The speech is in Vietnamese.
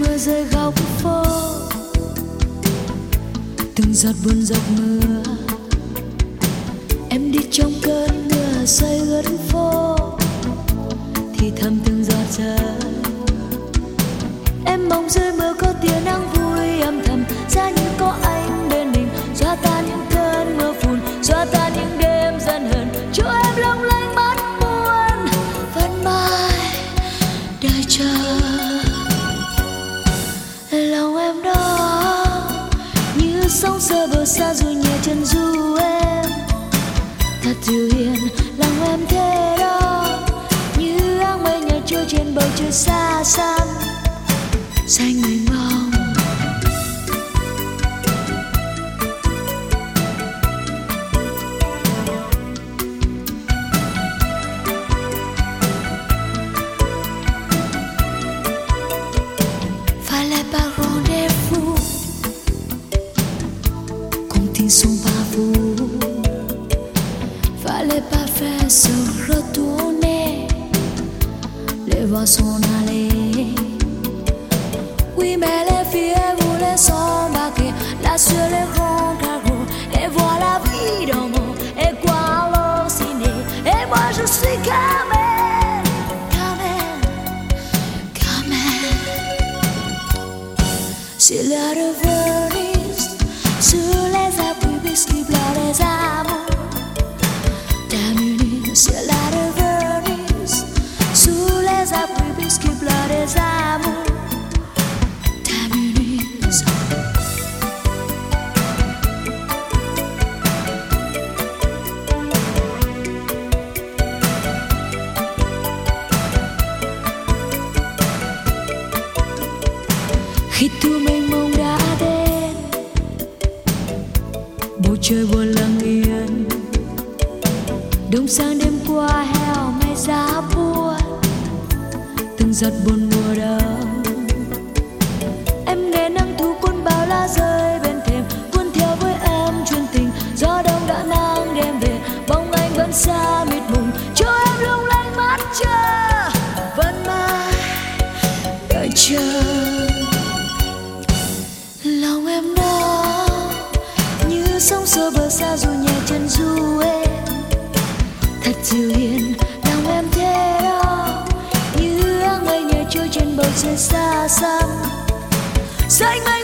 mưa rơi góc phố, từng giọt buồn giọt mưa. Em đi trong cơn mưa rơi ướt phố, thì thầm từng giọt rơi. Em mong dưới mưa có tia nắng vui âm thầm, giá như có anh bên mình, xóa tan những cơn mưa phùn, xóa tan những đêm giận hờn, cho em long lanh mắt buồn vẫn mãi đợi chờ. Lòng em đó như sóng xơ bờ xa dù nhẹ chân du em, thật dịu hiền lòng em thế đó, như áng mây nhẹ trôi trên bầu trời xa xăm xanh mênh mông. Fallait pas rendez-vous, sont pas vous. Fallait pas faire se retourner, les voix sont allées. Oui, mais les filles voulaient s'embarquer là sur les grands carreaux et voir la vie d'en haut et quoi alors ciné. Et moi je suis Carmen, Carmen, Carmen. C'est l'heure de Venise, sur les abris biscuits blancs des amours. Terminé, c'est l'heure de Venise, sous les abris biscuits blancs des amours. Khi thu mênh mông đã đến, bầu trời buồn lặng yên, đông sang đêm qua heo mây giá buồn, từng giọt buồn mùa đông. Em nghe nắng thu cuốn bao lá rơi bên thềm, cuốn theo với em chuyên tình. Gió đông đã nắng đêm về, bóng anh vẫn xa mịt mùng, cho em lung lanh mắt chờ, vẫn mãi đợi chờ. Lòng em đó như sóng xô bờ xa dù nhẹ chân du em, thật dịu hiền lòng em thế đó, như áng mây nhẹ trôi trên bầu trời xa xăm xanh mây.